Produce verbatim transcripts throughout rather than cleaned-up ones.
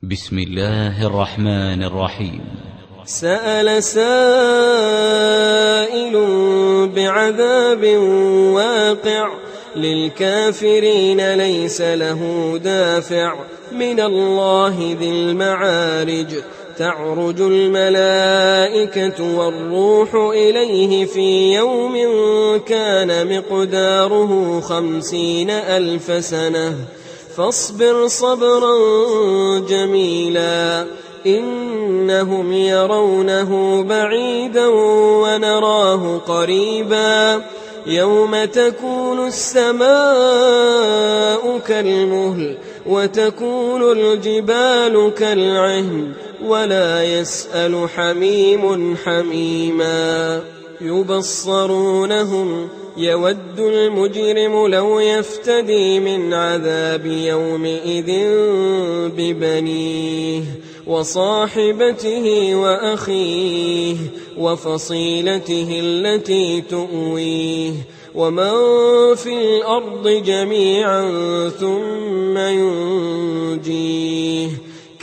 بسم الله الرحمن الرحيم. سأل سائل بعذاب واقع للكافرين ليس له دافع من الله ذي المعارج تعرج الملائكة والروح إليه في يوم كان مقداره خمسين ألف سنة فاصبر صبرا جميلا إنهم يرونه بعيدا ونراه قريبا يوم تكون السماء كالمهل وتكون الجبال كالعهن ولا يسأل حميم حميما يبصرونهم يود المجرم لو يفتدي من عذاب يومئذ ببنيه وصاحبته وأخيه وفصيلته التي تؤويه ومن في الأرض جميعا ثم ينجيه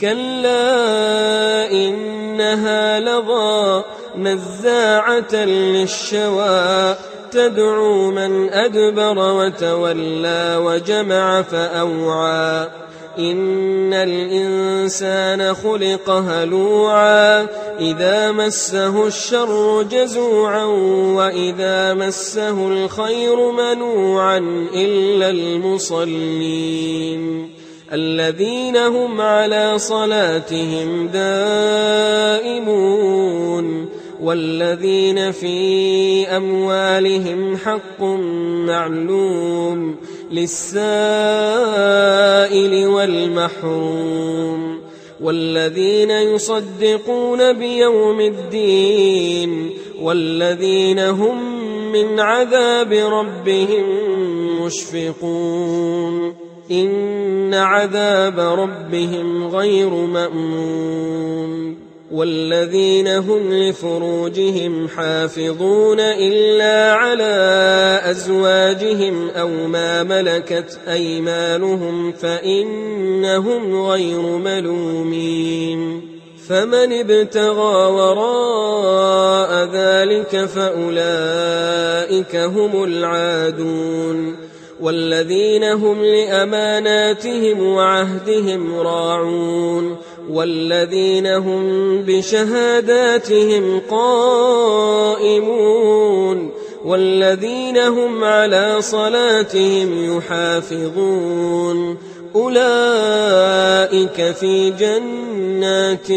كلا إنها لظى نزاعة للشوى تدعو من أدبر وتولى وجمع فأوعى إن الإنسان خلق هلوعا إذا مسه الشر جزوعا وإذا مسه الخير منوعا إلا المصلين الذين هم على صلاتهم دائمون والذين في أموالهم حق معلوم للسائل والمحروم والذين يصدقون بيوم الدين والذين هم من عذاب ربهم مشفقون إن عذاب ربهم غير مأمون والذين هم لفروجهم حافظون إلا على أزواجهم أو ما ملكت أيمانهم فإنهم غير ملومين فمن ابتغى وراء ذلك فأولئك هم العادون والذين هم لأماناتهم وعهدهم راعون والذين هم بشهاداتهم قائمون والذين هم على صلاتهم يحافظون أولئك في جنات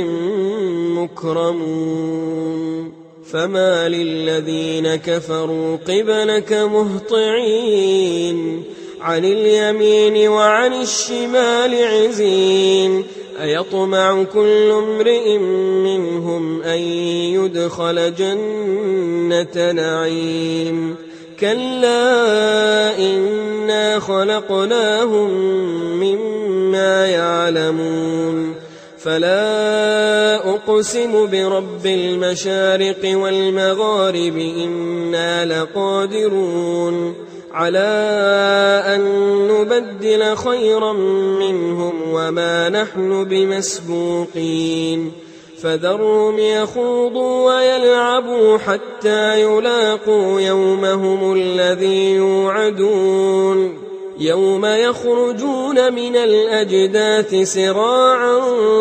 مكرمون فما للذين كفروا قبلك مهطعين عن اليمين وعن الشمال عزين أيطمع كل امرئ منهم أن يدخل جنة نعيم كلا إنا خلقناهم مما يعلمون فلا أقسم برب المشارق والمغارب إنا لقادرون على أن نبدل خيرا منهم وما نحن بمسبوقين فذرهم يخوضوا ويلعبوا حتى يلاقوا يومهم الذي يوعدون يوم يخرجون من الأجداث سراعا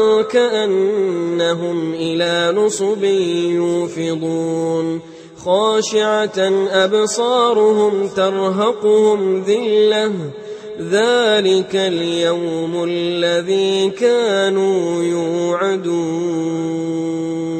كأنهم إلى نصب يوفضون خاشعة أبصارهم ترهقهم ذلة ذلك اليوم الذي كانوا يوعدون.